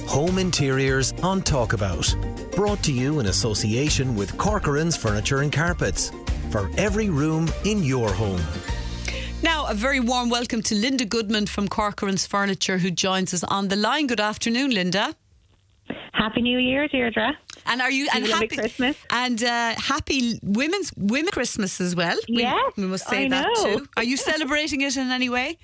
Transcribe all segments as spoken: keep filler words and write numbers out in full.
Home Interiors on Talkabout. Brought to you in association with Corcoran's Furniture and Carpets. For every room in your home. Now, a very warm welcome to Linda Goodman from Corcoran's Furniture, who joins us on the line. Good afternoon, Linda. Happy New Year, Deirdre. And are you and happy happy Christmas and uh, happy women's women Christmas as well? Yes, we, we must say I that know. too. Are you celebrating it in any way?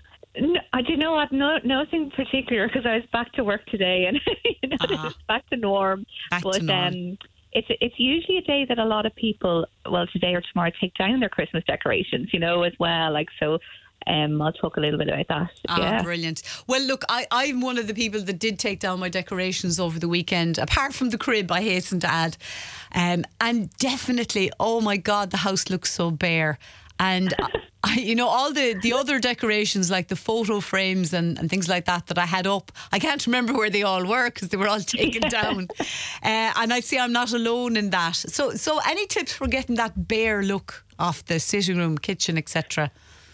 No, I do you know what? No, nothing particular because I was back to work today, and you know, Ah. it's back to norm. Back but to norm. um, it's it's usually a day that a lot of people, well, today or tomorrow, take down their Christmas decorations. You know, as well. Like so. Um, I'll talk a little bit about that. Ah, yeah. brilliant. Well, look, I, I'm one of the people that did take down my decorations over the weekend, apart from the crib, I hasten to add. Um, and definitely, oh my God, the house looks so bare. And, I, you know, all the, the other decorations, like the photo frames and, and things like that, that I had up, I can't remember where they all were because they were all taken down. Uh, and I'd say I'm not alone in that. So, so any tips for getting that bare look off the sitting room, kitchen, et cetera?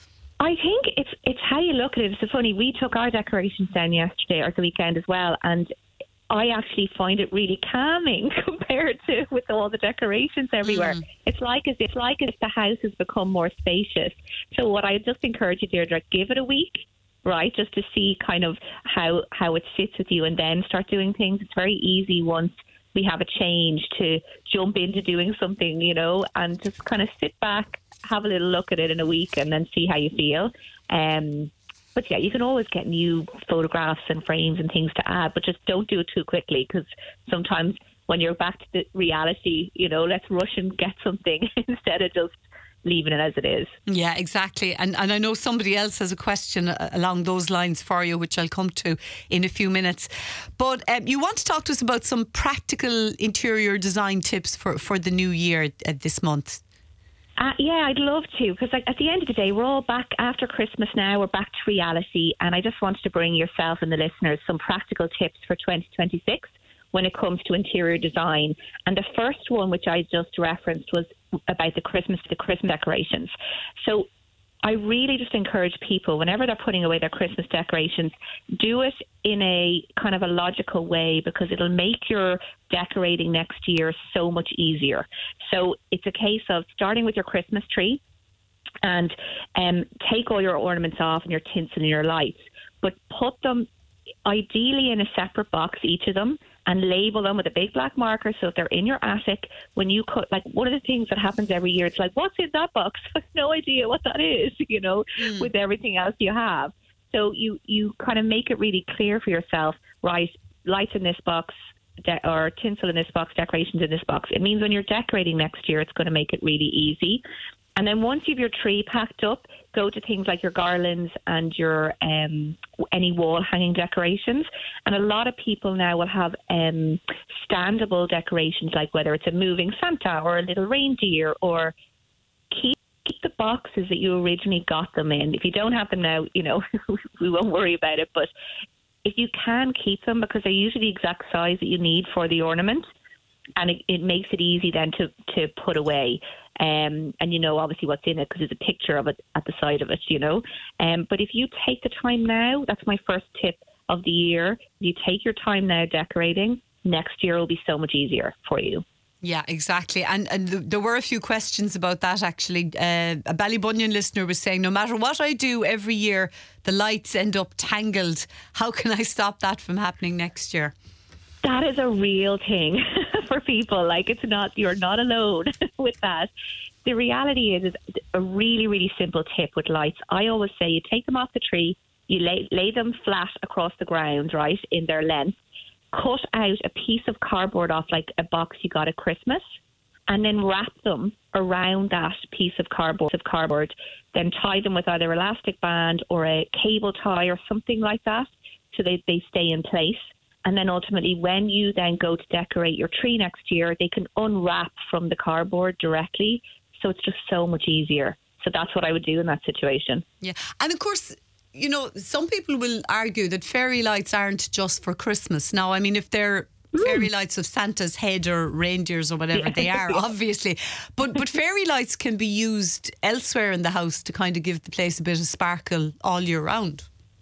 I think it's it's how you look at it. It's so funny. We took our decorations down yesterday or the weekend as well, and I actually find it really calming compared to with all the decorations everywhere. Mm. It's like as it's like as the house has become more spacious. So what I just encourage you, Deirdre, give it a week, right, just to see kind of how how it sits with you, and then start doing things. It's very easy once we have a change to jump into doing something, you know, and just kind of sit back, have a little look at it in a week and then see how you feel. Um, but yeah, you can always get new photographs and frames and things to add, but just don't do it too quickly, because sometimes when you're back to the reality, you know, let's rush and get something instead of just leaving it as it is. Yeah, exactly. And and I know somebody else has a question along those lines for you, which I'll come to in a few minutes. But um, you want to talk to us about some practical interior design tips for, for the new year uh, this month. Uh, yeah, I'd love to, because like, at the end of the day, we're all back after Christmas now. We're back to reality, and I just wanted to bring yourself and the listeners some practical tips for twenty twenty-six when it comes to interior design. And the first one, which I just referenced, was about the Christmas the Christmas decorations. So I really just encourage people, whenever they're putting away their Christmas decorations, do it in a kind of a logical way, because it'll make your decorating next year so much easier. So it's a case of starting with your Christmas tree and um, take all your ornaments off and your tinsel and your lights, but put them ideally in a separate box, each of them, and label them with a big black marker. So if they're in your attic, when you cut, like one of the things that happens every year, it's like, what's in that box? I have no idea what that is, you know, mm. with everything else you have. So you, you kind of make it really clear for yourself, right, lights in this box, de- or tinsel in this box, decorations in this box. It means when you're decorating next year, it's going to make it really easy. And then once you've your tree packed up, go to things like your garlands and your um, any wall hanging decorations. And a lot of people now will have um, standable decorations, like whether it's a moving Santa or a little reindeer, or keep, keep the boxes that you originally got them in. If you don't have them now, you know, we won't worry about it. But if you can keep them, because they're usually the exact size that you need for the ornament, and it, it makes it easy then to, to put away. Um, and you know obviously what's in it because there's a picture of it at the side of it, you know. Um, but if you take the time now, that's my first tip of the year. If you take your time now decorating, next year will be so much easier for you. Yeah, exactly. And and th- there were a few questions about that, actually. Uh, a Ballybunion listener was saying, no matter what I do every year, the lights end up tangled. How can I stop that from happening next year? That is a real thing for people. Like, it's not, you're not alone with that. The reality is, is a really, really simple tip with lights. I always say you take them off the tree, you lay, lay them flat across the ground, right, in their length, cut out a piece of cardboard off like a box you got at Christmas, and then wrap them around that piece of cardboard, of cardboard, then tie them with either elastic band or a cable tie or something like that so they, they stay in place. And then ultimately, when you then go to decorate your tree next year, they can unwrap from the cardboard directly. So it's just so much easier. So that's what I would do in that situation. Yeah. And of course, you know, some people will argue that fairy lights aren't just for Christmas. Now, I mean, if they're mm. fairy lights of Santa's head or reindeers or whatever yeah. they are, obviously. But but fairy lights can be used elsewhere in the house to kind of give the place a bit of sparkle all year round.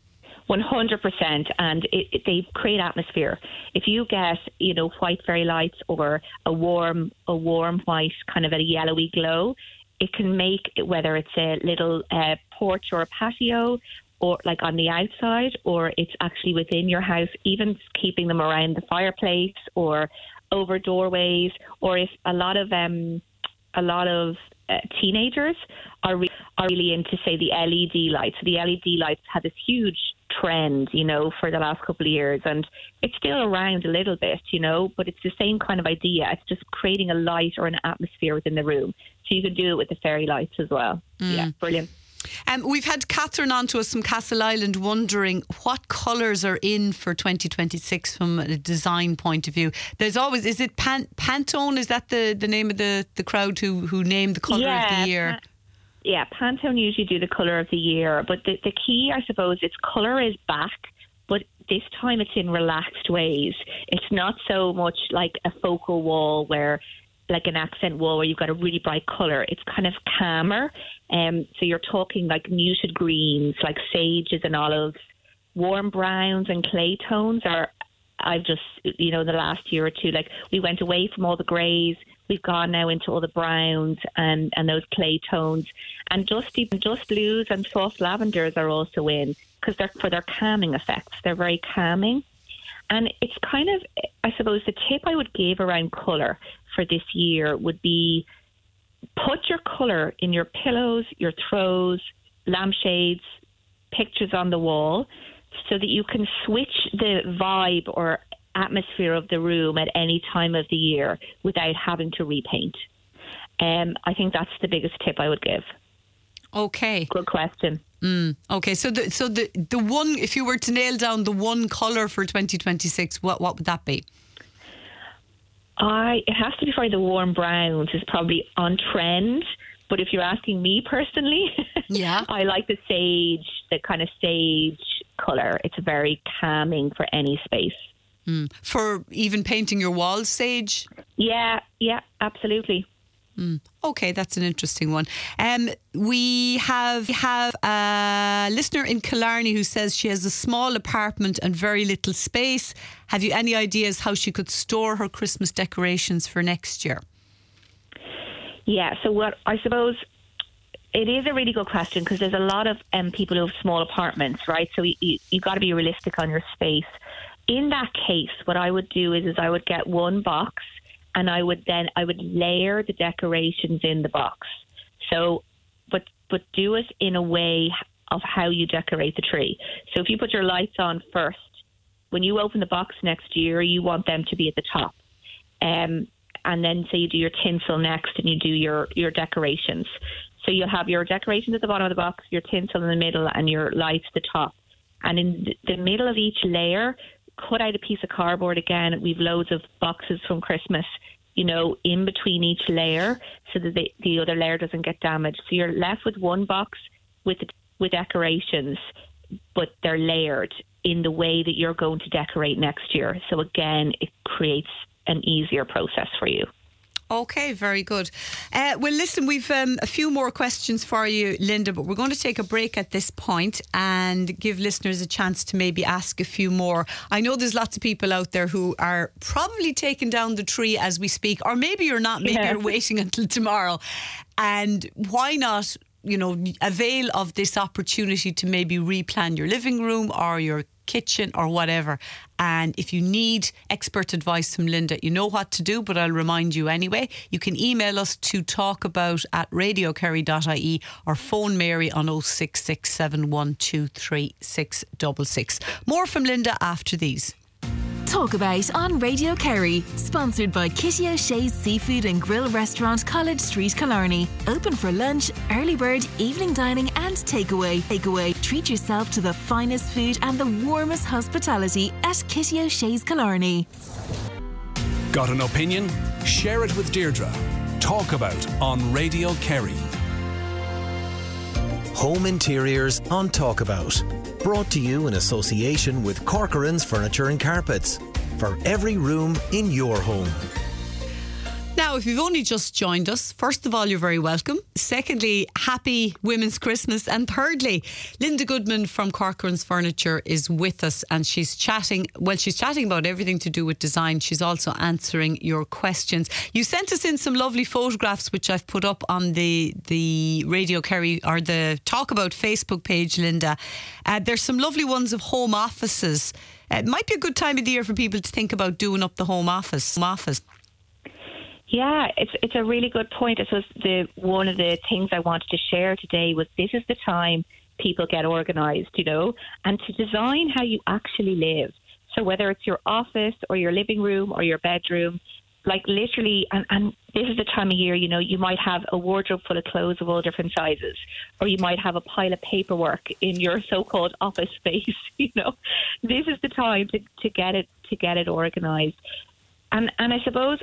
one hundred percent, and it, it, they create atmosphere. If you get, you know, white fairy lights or a warm, a warm white kind of a yellowy glow, it can make, whether it's a little uh, porch or a patio, or like on the outside, or it's actually within your house, even keeping them around the fireplace or over doorways, or if a lot of um, a lot of uh, teenagers are re- are really into, say, the L E D lights. So the L E D lights had this huge trend, you know, for the last couple of years, and it's still around a little bit, you know, but it's the same kind of idea. It's just creating a light or an atmosphere within the room. So you can do it with the fairy lights as well. Mm. Yeah, brilliant. Um, we've had Catherine on to us from Castle Island wondering what colours are in for twenty twenty-six from a design point of view. There's always, is it Pan- Pantone? Is that the, the name of the, the crowd who, who named the colour yeah, of the year? Pa- yeah, Pantone usually do the colour of the year. But the, the key, I suppose, its colour is back, but this time it's in relaxed ways. It's not so much like a focal wall where, like an accent wall where you've got a really bright colour. It's kind of calmer. Um, so you're talking like muted greens, like sages and olives, warm browns and clay tones are, I've just, you know, the last year or two, like we went away from all the greys. We've gone now into all the browns and, and those clay tones. And dusty, dust blues and soft lavenders are also in because they're for their calming effects. They're very calming. And it's kind of, I suppose, the tip I would give around colour for this year would be put your colour in your pillows, your throws, lampshades, pictures on the wall, so that you can switch the vibe or atmosphere of the room at any time of the year without having to repaint. Um, I think that's the biggest tip I would give. Okay. Good question. Mm, okay, so the so the the one, if you were to nail down the one colour for twenty twenty-six, what what would that be? I it has to be probably the warm browns is probably on trend. But if you're asking me personally, yeah, I like the sage, the kind of sage colour. It's very calming for any space. Mm. For even painting your walls, sage? Yeah, yeah, absolutely. Mm. Okay, that's an interesting one. Um, we have have a listener in Killarney who says she has a small apartment and very little space. Have you any ideas how she could store her Christmas decorations for next year? Yeah, so what I suppose it is a really good question because there's a lot of um, people who have small apartments, right? So you, you, you've got to be realistic on your space. In that case, what I would do is, is I would get one box and I would then I would layer the decorations in the box. So, but but do it in a way of how you decorate the tree. So if you put your lights on first, when you open the box next year, you want them to be at the top. Um, and then say you do your tinsel next and you do your, your decorations. So you'll have your decorations at the bottom of the box, your tinsel in the middle and your lights at the top. And in the middle of each layer, cut out a piece of cardboard again. We've loads of boxes from Christmas, you know, in between each layer so that the, the other layer doesn't get damaged. So you're left with one box with with decorations, but they're layered in the way that you're going to decorate next year. So again, it creates an easier process for you. Okay, very good. Uh, well, listen, we've um, a few more questions for you, Linda, but we're going to take a break at this point and give listeners a chance to maybe ask a few more. I know there's lots of people out there who are probably taking down the tree as we speak, or maybe you're not, maybe yeah. you're waiting until tomorrow. And why not, you know, avail of this opportunity to maybe replan your living room or your kitchen or whatever. And if you need expert advice from Linda, you know what to do, but I'll remind you anyway. You can email us to talkabout at radio kerry dot I E or phone Mary on oh six six seven one two three six six six. More from Linda after these. Talk About on Radio Kerry, sponsored by Kitty O'Shea's Seafood and Grill Restaurant, College Street, Killarney. Open for lunch, early bird, evening dining and takeaway. Takeaway. Treat yourself to the finest food and the warmest hospitality at Kitty O'Shea's, Killarney. Got an opinion? Share it with Deirdre. Talk About on Radio Kerry. Home Interiors on Talkabout. Brought to you in association with Corcoran's Furniture and Carpets. For every room in your home. Now, Now, if you've only just joined us, first of all, you're very welcome. Secondly, happy Women's Christmas. And thirdly, Linda Goodman from Corcoran's Furniture is with us, and she's chatting, well, she's chatting about everything to do with design. She's also answering your questions. You sent us in some lovely photographs, which I've put up on the, the Radio Kerry, or the Talk About Facebook page, Linda. Uh, there's some lovely ones of home offices. Uh, it might be a good time of the year for people to think about doing up the home office. Home office. Yeah, it's it's a really good point. I suppose the one of the things I wanted to share today was this is the time people get organised, you know, and to design how you actually live. So whether it's your office or your living room or your bedroom, like literally, and, and this is the time of year, you know, you might have a wardrobe full of clothes of all different sizes, or you might have a pile of paperwork in your so-called office space, you know. This is the time to, to get it to get it organised. And and I suppose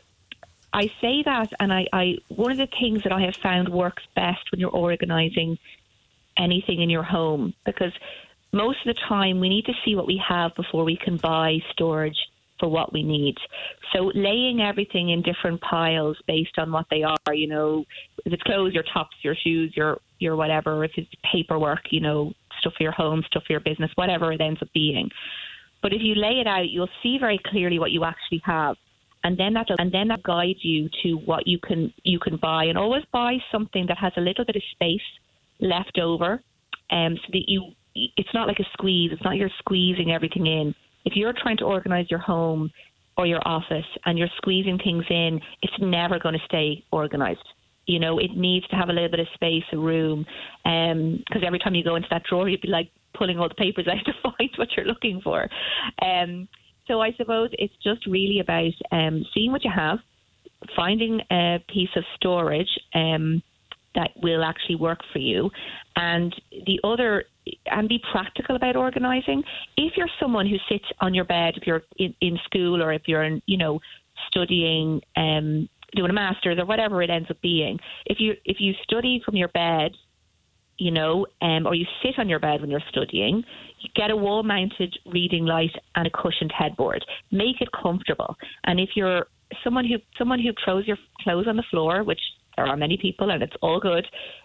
I say that, and I, I one of the things that I have found works best when you're organising anything in your home, because most of the time we need to see what we have before we can buy storage for what we need. So laying everything in different piles based on what they are, you know, if it's clothes, your tops, your shoes, your your whatever, if it's paperwork, you know, stuff for your home, stuff for your business, whatever it ends up being. But if you lay it out, you'll see very clearly what you actually have. And then that and then that guides you to what you can you can buy, and always buy something that has a little bit of space left over, um, so that you it's not like a squeeze. It's not you're squeezing everything in. If you're trying to organise your home or your office and you're squeezing things in, it's never going to stay organised. You know, it needs to have a little bit of space, a room, because um, every time you go into that drawer, you'd be like pulling all the papers out to find what you're looking for. Um, So I suppose it's just really about um, seeing what you have, finding a piece of storage um, that will actually work for you, and the other, and be practical about organising. If you're someone who sits on your bed, if you're in, in school, or if you're, in, you know, studying, um, doing a master's or whatever it ends up being, if you if you study from your bed, you know, um, or you sit on your bed when you're studying, you get a wall-mounted reading light and a cushioned headboard. Make it comfortable. And if you're someone who someone who throws your clothes on the floor, which there are many people, and it's all good,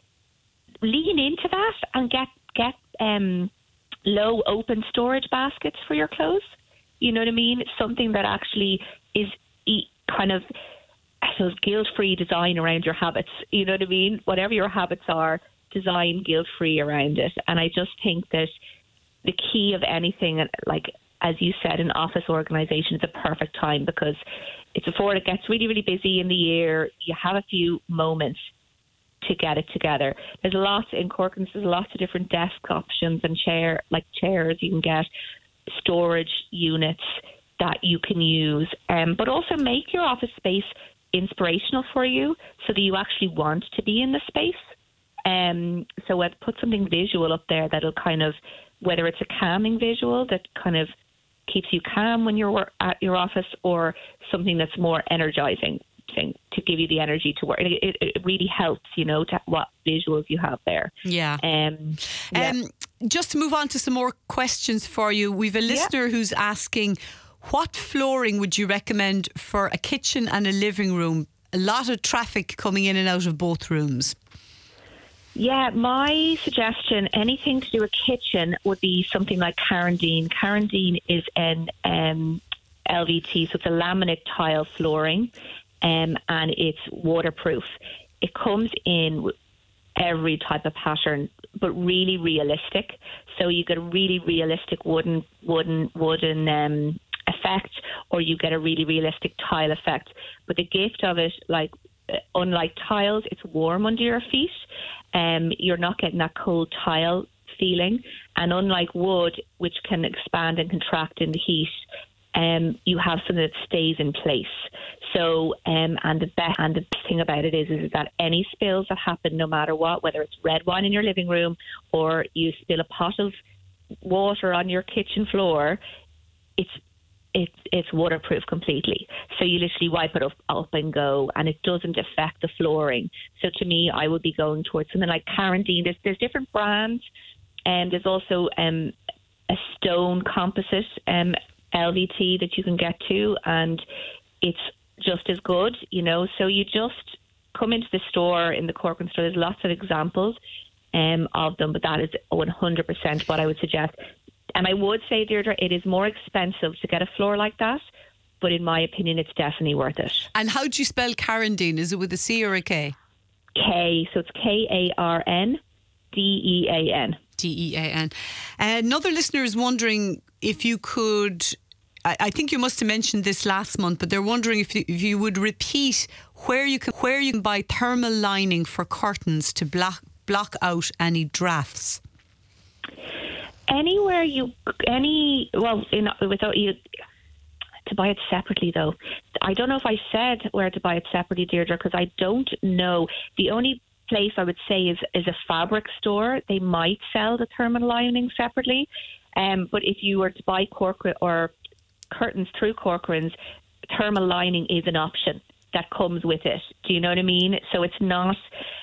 lean into that and get get um, low open storage baskets for your clothes. You know what I mean? Something that actually is kind of, I suppose, guilt-free design around your habits. You know what I mean? Whatever your habits are, design guilt-free around it. And I just think that the key of anything, like as you said, an office organisation is a perfect time, because it's before it gets really, really busy in the year. You have a few moments to get it together. There's lots in Corcoran's, there's lots of different desk options and chair, like chairs you can get, storage units that you can use, um, but also make your office space inspirational for you so that you actually want to be in the space. Um, so I've put something visual up there that'll kind of, whether it's a calming visual that kind of keeps you calm when you're at your office, or something that's more energizing thing to give you the energy to work. It, it, it really helps, you know, to what visuals you have there. Yeah. Um, yeah. Um, just to move on to some more questions for you. We've a listener yeah. who's asking, what flooring would you recommend for a kitchen and a living room? A lot of traffic coming in and out of both rooms. Yeah, my suggestion, anything to do with kitchen, would be something like Carandine. Carandine is an um, L V T, so it's a laminate tile flooring, um, and it's waterproof. It comes in with every type of pattern, but really realistic. So you get a really realistic wooden, wooden, wooden um, effect, or you get a really realistic tile effect. But the gift of it, like unlike tiles, it's warm under your feet. Um, you're not getting that cold tile feeling, and unlike wood, which can expand and contract in the heat, um, you have something that stays in place. So, um, and the best and the best thing about it is, is that any spills that happen, no matter what, whether it's red wine in your living room or you spill a pot of water on your kitchen floor, it's It's, it's waterproof completely. So you literally wipe it up, up and go, and it doesn't affect the flooring. So to me, I would be going towards something like Carandine. There's, there's different brands, and there's also um, a stone composite um, L V T that you can get to, and it's just as good, you know. So you just come into the store, in the Corcoran store, there's lots of examples um, of them, but that is one hundred percent what I would suggest. And I would say, Deirdre, it is more expensive to get a floor like that, but in my opinion, it's definitely worth it. And how do you spell Karandine? Is it with a C or a K? K, so it's K A R N D E A N. D E A N. Uh, another listener is wondering if you could, I, I think you must have mentioned this last month, but they're wondering if you, if you would repeat where you can where you can buy thermal lining for curtains to block block out any drafts. Anywhere you, any, well, in, without you, to buy it separately though. I don't know if I said where to buy it separately, Deirdre, because I don't know. The only place I would say is, is a fabric store. They might sell the thermal lining separately. Um, but if you were to buy Corcoran or curtains through Corcoran's, thermal lining is an option that comes with it. Do you know what I mean? So it's not,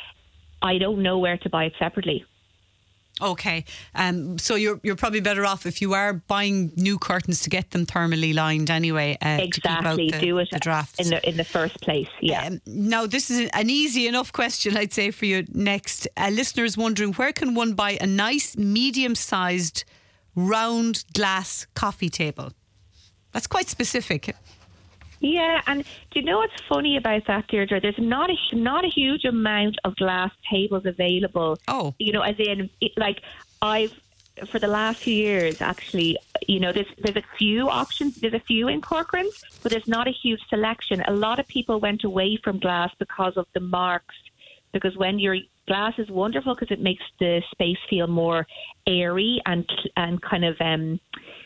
I don't know where to buy it separately. Okay, um, so you're you're probably better off if you are buying new curtains to get them thermally lined anyway. Uh, exactly, to keep out the, do it the drafts in the in the first place. Yeah. Um, now this is an easy enough question, I'd say, for you. Next, a listener is wondering where can one buy a nice medium-sized round glass coffee table? That's quite specific. Yeah, and do you know what's funny about that, Deirdre? There's not a not a huge amount of glass tables available. Oh, you know, as in, like I've for the last few years, actually, you know, there's there's a few options. There's a few in Corcoran's, but there's not a huge selection. A lot of people went away from glass because of the marks. Because when your glass is wonderful, because it makes the space feel more airy and and kind of um.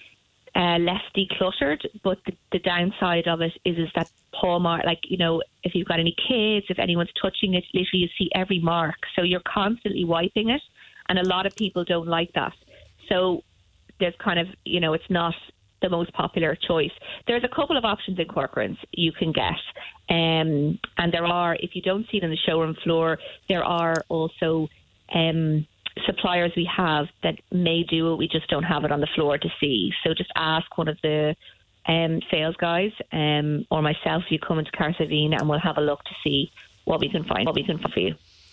Uh, less decluttered, but the, the downside of it is is that paw mark, like, you know, if you've got any kids, if anyone's touching it, literally you see every mark. So you're constantly wiping it, and a lot of people don't like that. So there's kind of, you know, it's not the most popular choice. There's a couple of options in Corcoran's you can get. Um, and there are, if you don't see it on the showroom floor, there are also um suppliers we have that may do it, we just don't have it on the floor to see. So just ask one of the um, sales guys um, or myself if you come into Carsavina, and we'll have a look to see what we can find, what we can find for you.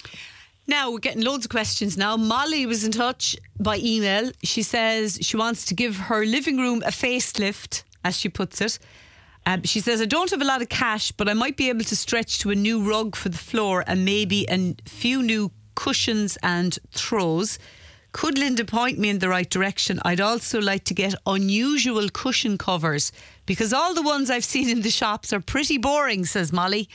Now we're getting loads of questions now. Molly was in touch by email. She says she wants to give her living room a facelift, as she puts it. Um, she says, I don't have a lot of cash, but I might be able to stretch to a new rug for the floor and maybe a few new cushions and throws. Could Linda point me in the right direction? I'd also like to get unusual cushion covers because all the ones I've seen in the shops are pretty boring, says Molly.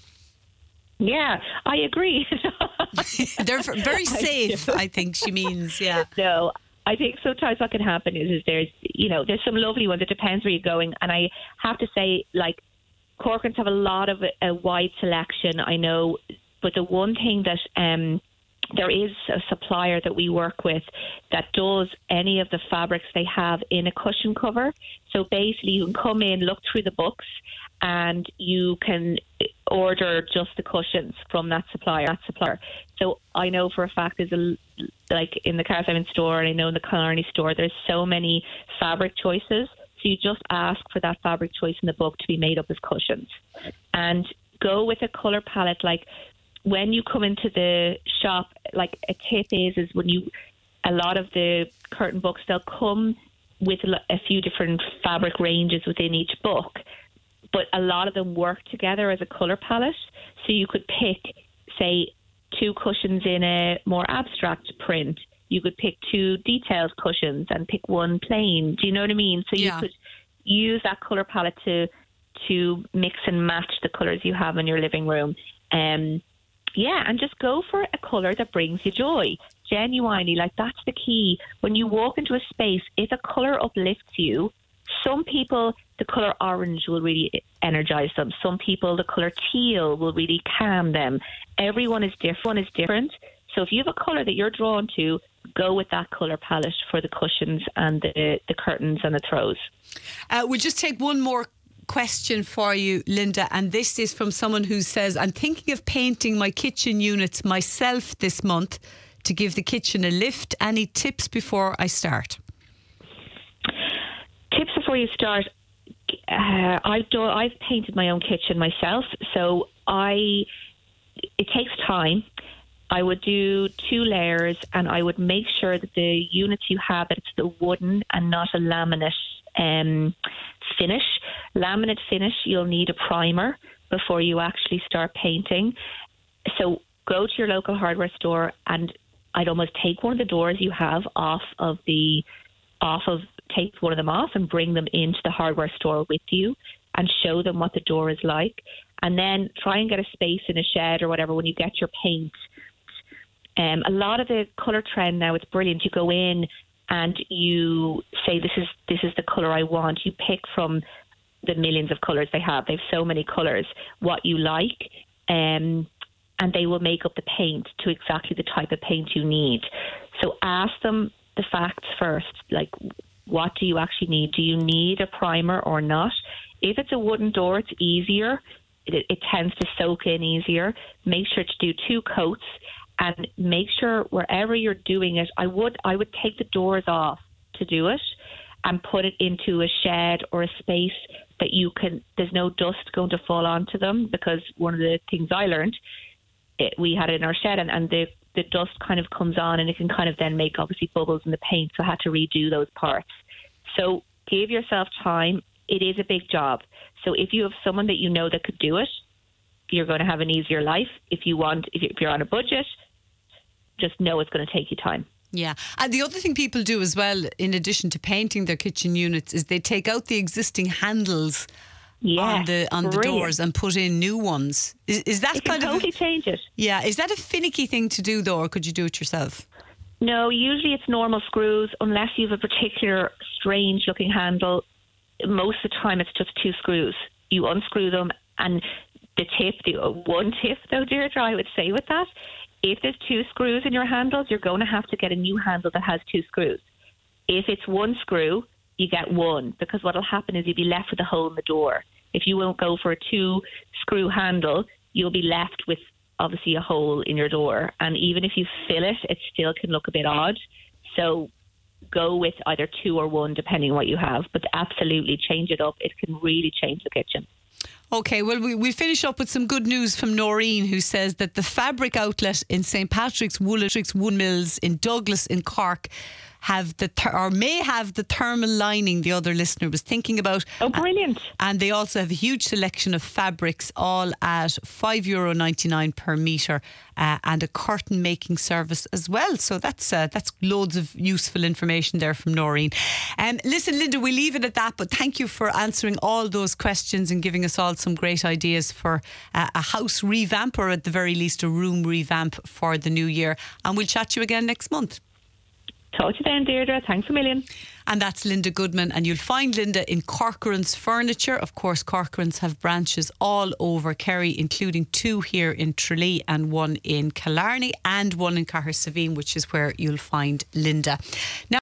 Yeah, I agree. They're very safe, I think she means, yeah. No, I think sometimes what can happen is, is there's, you know, there's some lovely ones. It depends where you're going. And I have to say, like, Corcoran's have a lot of a wide selection, I know. But the one thing that um, there is a supplier that we work with that does any of the fabrics they have in a cushion cover. So basically you can come in, look through the books, and you can order just the cushions from that supplier. That supplier. So I know for a fact there's a, like in the Carsavina store, and I know in the Killarney store, there's so many fabric choices. So you just ask for that fabric choice in the book to be made up as cushions, and go with a colour palette. Like, when you come into the shop, like a tip is, is when you, a lot of the curtain books, they'll come with a few different fabric ranges within each book, but a lot of them work together as a colour palette. So you could pick, say, two cushions in a more abstract print. You could pick two detailed cushions and pick one plain. Do you know what I mean? So yeah. You could use that colour palette to to mix and match the colours you have in your living room. Um, Yeah, and just go for a colour that brings you joy. Genuinely, like, that's the key. When you walk into a space, if a colour uplifts you, some people, the colour orange will really energise them. Some people, the colour teal will really calm them. Everyone is different. is different. So if you have a colour that you're drawn to, go with that colour palette for the cushions and the, the curtains and the throws. Uh, we'll just take one more question for you, Linda, and this is from someone who says, I'm thinking of painting my kitchen units myself this month to give the kitchen a lift. Any tips before I start? Tips before you start. Uh, I've done. I've painted my own kitchen myself, so I. It takes time. I would do two layers, and I would make sure that the units you have, that it's the wooden and not a laminate um, finish. Laminate finish, you'll need a primer before you actually start painting. So go to your local hardware store, and I'd almost take one of the doors you have off of the off of take one of them off and bring them into the hardware store with you and show them what the door is like, and then try and get a space in a shed or whatever when you get your paint. Um, a lot of the colour trend now, it's brilliant. You go in and you say, this is this is the colour I want. You pick from the millions of colours they have. They have so many colours, what you like, um, and they will make up the paint to exactly the type of paint you need. So ask them the facts first, like, what do you actually need? Do you need a primer or not? If it's a wooden door, it's easier. It, it tends to soak in easier. Make sure to do two coats, and make sure wherever you're doing it, I would I would take the doors off to do it and put it into a shed or a space that you can, there's no dust going to fall onto them, because one of the things I learned, it, we had it in our shed, and, and the, the dust kind of comes on, and it can kind of then make obviously bubbles in the paint, so I had to redo those parts. So give yourself time. It is a big job. So if you have someone that you know that could do it, you're going to have an easier life. If you want, if you're on a budget, just know it's going to take you time. Yeah. And the other thing people do as well, in addition to painting their kitchen units, is they take out the existing handles yes, on the on the brilliant. doors and put in new ones. Is, is that it kind can of totally change it? Yeah. Is that a finicky thing to do though, or could you do it yourself? No, usually it's normal screws, unless you have a particular strange looking handle. Most of the time it's just two screws. You unscrew them, and the tip, the one tip though, Deirdre, I would say with that, if there's two screws in your handles, you're going to have to get a new handle that has two screws. If it's one screw, you get one, because what will happen is you'll be left with a hole in the door. If you won't go for a two screw handle, you'll be left with obviously a hole in your door. And even if you fill it, it still can look a bit odd. So go with either two or one, depending on what you have. But absolutely change it up. It can really change the kitchen. Okay, well, we, we finish up with some good news from Noreen, who says that the fabric outlet in Saint Patrick's Woolricks Wool Mills in Douglas in Cork have the th- or may have the thermal lining the other listener was thinking about. Oh, brilliant. And they also have a huge selection of fabrics, all at five euro ninety-nine per metre, uh, and a curtain making service as well. So that's uh, that's loads of useful information there from Noreen. Um, listen, Linda, we leave it at that, but thank you for answering all those questions and giving us all some great ideas for uh, a house revamp, or at the very least a room revamp for the new year. And we'll chat to you again next month. Talk to you then, Deirdre. Thanks a million. And that's Linda Goodman, and you'll find Linda in Corcoran's Furniture. Of course, Corcoran's have branches all over Kerry, including two here in Tralee and one in Killarney and one in Cahersiveen, which is where you'll find Linda. Now,